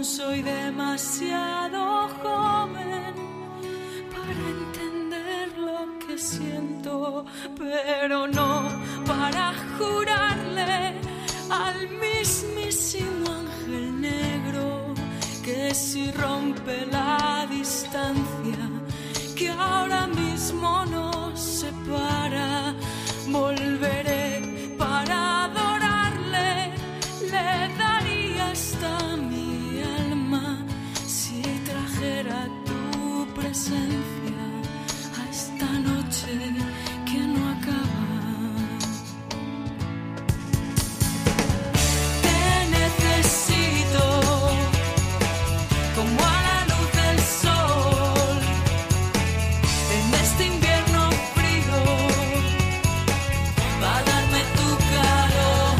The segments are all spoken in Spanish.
Aún soy demasiado joven para entender lo que siento, pero no para jurarle al mismísimo ángel negro que si rompe la distancia que ahora mismo nos separa, volveré para adorarle, le daría hasta mi alma si trajera tu presencia a esta noche que no acaba. Te necesito como a la luz del sol en este invierno frío, va a darme tu calor.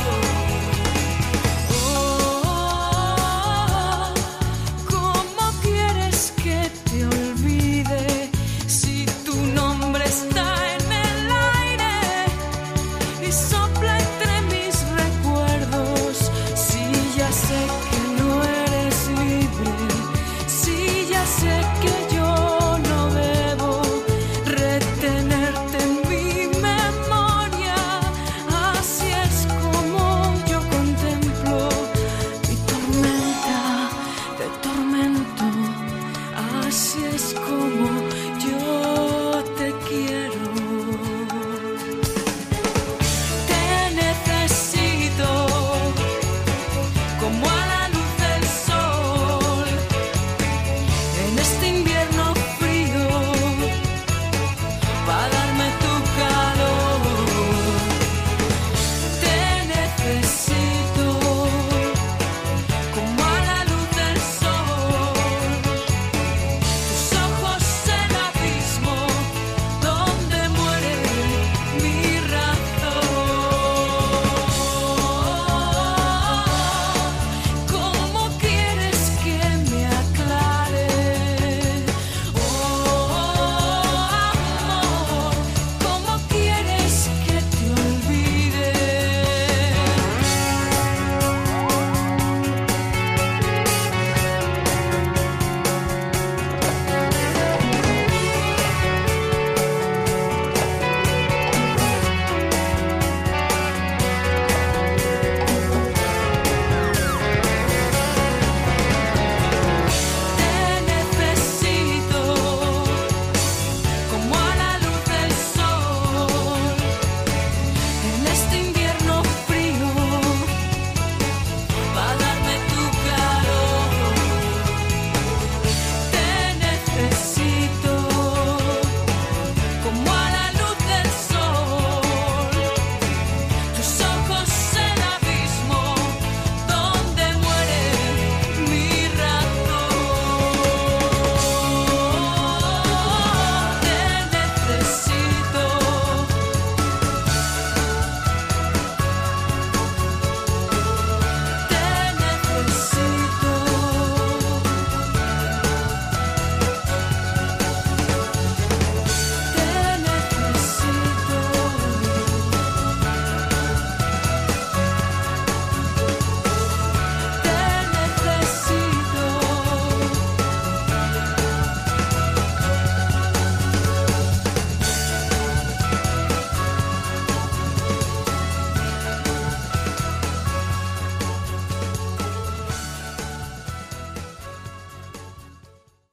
Oh, ¿cómo quieres que te olvide si tu nombre está en el aire y sopla entre mis recuerdos? Si ya sé que no eres libre, si ya sé que yo no debo retenerte en mi memoria, así es como yo contemplo mi tormenta de tormento, así es como